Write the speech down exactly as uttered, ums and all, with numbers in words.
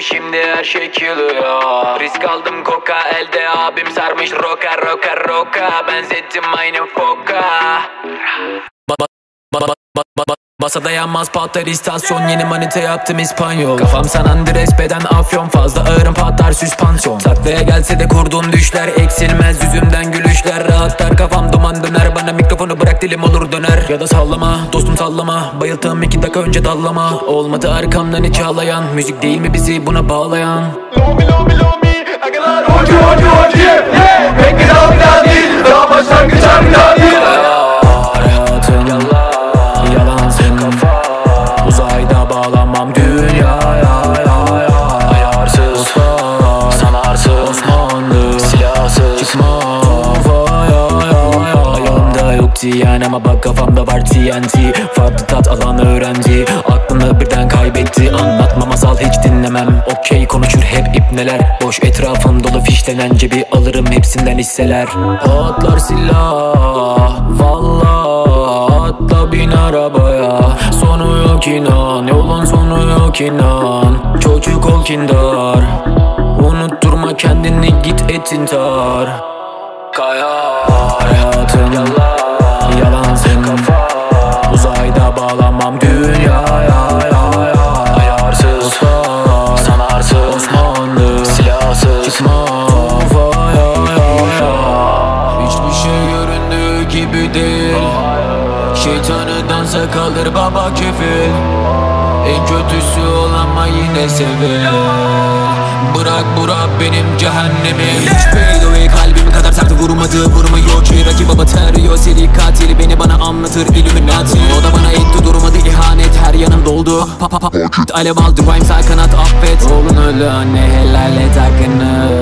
şimdi her şey kılıyor. Risk aldım koka elde, abim sarmış roka roka roka. Benzettim aynı foka. Ba ba ba ba ba ba Basa dayanmaz patlar istasyon, yeni manita yaptım İspanyol. Kafam San Andres, beden Afyon, fazla ağırım patlar süspansiyon. Saklaya gelse de kurduğum düşler, eksilmez yüzümden gülüşler. Rahatlar kafam, duman döner, bana mikrofonu bırak dilim olur döner. Ya da sallama dostum sallama, bayılttığım iki dakika önce dallama. Olmadı arkamdan hiç ağlayan, müzik değil mi bizi buna bağlayan? Lomi lomi lomi, agalar hoca hoca hoca, yeah. Pek bir daha bir daha değil, daha başlangıç bir daha değil. Hayatım yalansın, uzayda bağlanmam dünyaya. Ayarsız, sanarsın, Osmanlı, silahsız, çıkma ayağımda yok diyen ama bak kafamda var T N T. Farklı tat alan öğrenci, aklını birden kaybetti. Anlatma masal hiç dinlemem, okey konuşur hep ipneler. Boş etrafım dolu fişlenen, cebi alırım hepsinden hisseler. Patlar silah, vallahi atla bin arabaya. Sonu yok inan, yolun sonu yok inan. Çocuk ol kindar, unutturma kendini, git et intihar. Kayar hayatım yalansın, uzayda bağlanmam dünyaya. Ayarsız, sanarsın, Osmanlı, silahsız, çıkma hiçbir şey göründüğü gibi değil. Şeytanı dansa kalır baba kefil. En kötüsü ol ama yine sevil. Bırak bırak benim cehennemim. Hiç fade away, kalbim kadar sertti vurmadı vurmuyor ki. Rakip baba terliyor seri katili, beni bana anlatır Illuminati. O da bana etti durmadı ihanet, her yanım doldu pa pa pa. Alev aldı rhymes kanat affet. Oğlun öldü anne helal et hakkını.